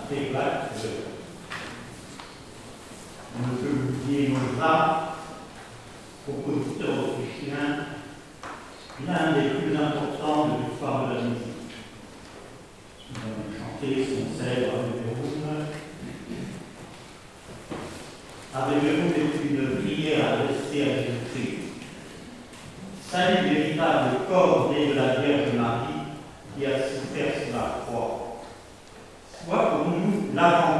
spectacle, on ne peut oublier Mozart, compositeur autrichien, l'un des plus importants de l'histoire de la musique. Nous avons chanté son célèbre Ave Verum est une prière adressée à Jésus-Christ. Salut véritable corps né de la Vierge Marie qui a souffert sur la croix. Soit pour nous l'avant